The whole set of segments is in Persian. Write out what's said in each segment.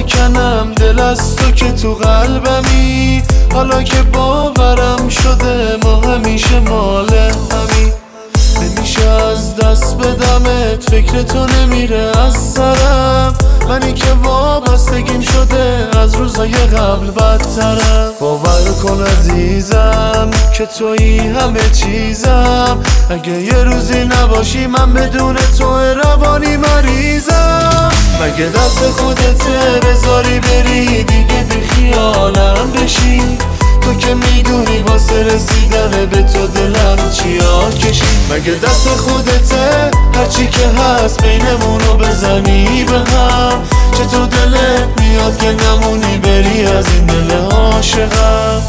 بکنم دل از تو که تو قلبمی. حالا که باورم شده ما همیشه مال همی. نمیشه از دست بدمت، فکر تو نمیره از سرم. منی که وابستگیم شده از روزای قبل بدترم. باور کن عزیزم که تویی همه چیزم. اگه یه روزی نباشی من بدون تو روانی مریضم. مگه دست خودته بذاری بری دیگه بی خیالم بشی؟ تو که میدونی واسه رسیدن به تو دلم چیا کشی. مگه دست خودته هرچی که هست بینمونو بزنی به هم؟ چطور دلت میاد که نمونی بری از این دل عاشقم؟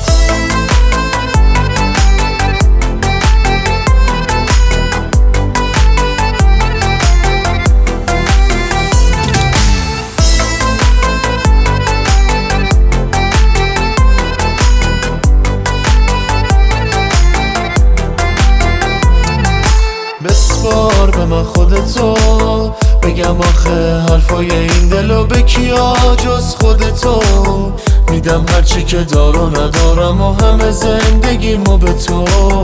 بسپار به من خودتو، بگم آخه حرفای این دلو به کیا جز خودتو. میدم هرچی که دار و ندارم و همه زندگیمو به تو.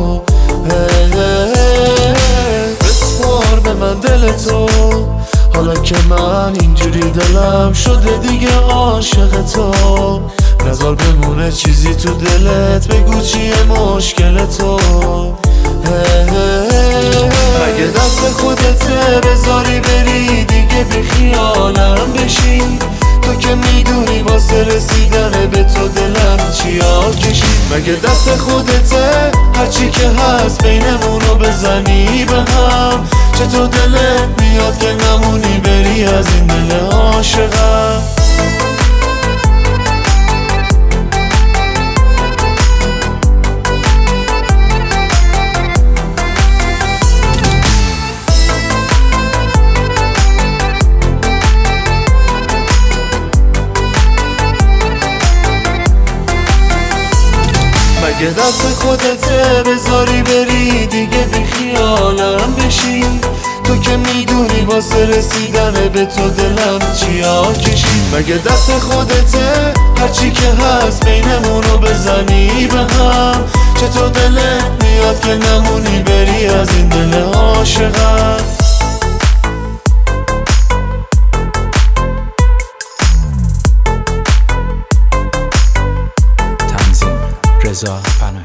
بسپار به من دلتو، حالا که من اینجوری دلم شده دیگه عاشق تو. نذار بمونه چیزی تو دلت، بگو چیه مشکل تو. مگه دست خودته بذاری بری دیگه بی خیالم بشی؟ تو که میدونی واسه رسیدن به تو دلم چیا کشی. مگه دست خودته هرچی که هست بینمونو بزنی به هم؟ چطور دلت میاد که نمونی بری از این دل عاشقم؟ مگه دست خودته بذاری بری دیگه بی خیالم بشی؟ تو که میدونی واسه رسیدن به تو دلم چیا کشی. مگه دست خودته هرچی که هست بینمونو بزنی به هم؟ چطور دلت میاد که نمونی بری از این دل عاشقم؟ تنظیم رضا